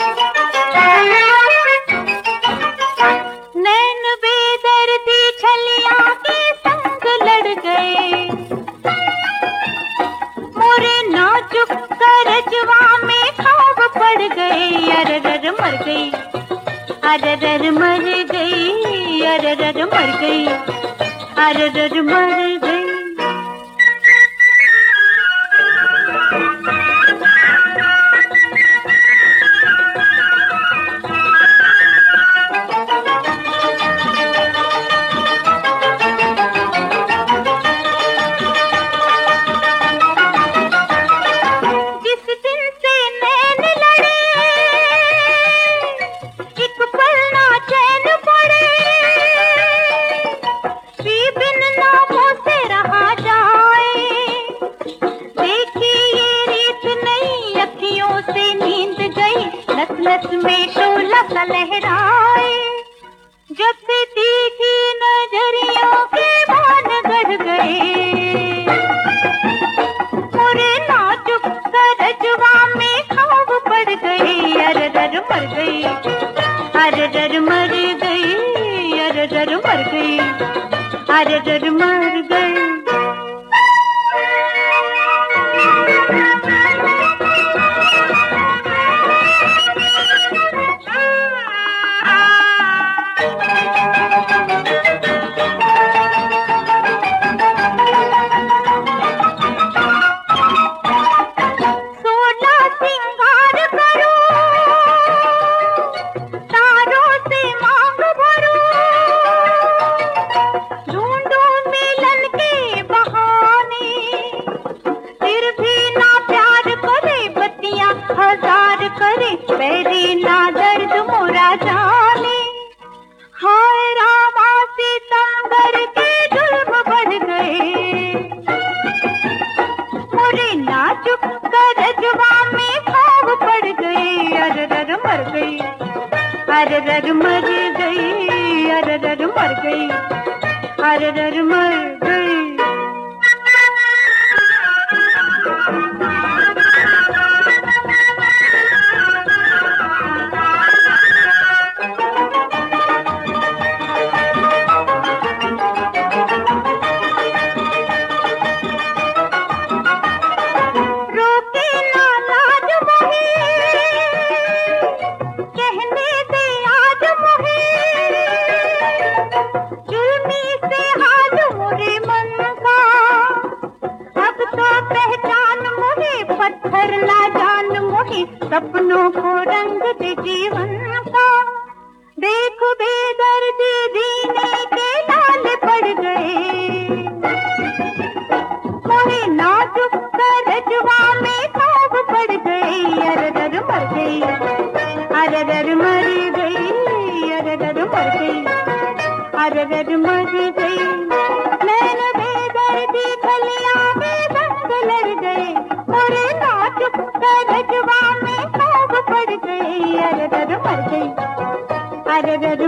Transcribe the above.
नैन बेदर्दी छलिया के संग लड़ गए, मोरे नाजुक करजवा में खाब पड़ गए। अररर मर गई, अररर मर गई, अररर मर गई, अररर मर गई। नस में शोला सा लहराए, जब से तीखी नजरियों के बाण गढ़ गए। पूरे नाजुक करजवा में खाब पड़ गई। अररर मर गई, अररर मर गई, अररर मर गई, अररर मर गई। मेरी ना दर्द मोरा जाने, हाय रामा सितंबर के जुल्म बढ़ गए। मोरे नाजुक करजवा में खाब पड़ गई। अररर मर गई, अररर मर गई, अररर मर गई, अररर मर गई। पत्थर ना जान मोहे, सपनों को रंग दे जीवन का। देख बेदर्दी जीने के लाल पड़ गए। मोहे नाजुक करजवा में खाब पड़ गई। अररर मर गई, अररर मर गई, अररर मर गई, अररर मर गई। नैन बेदर्दी छलिया के संग लड़ गए, मोरे नाजुक करजवा में खाब पड़ गई। अररर मर गई, अररर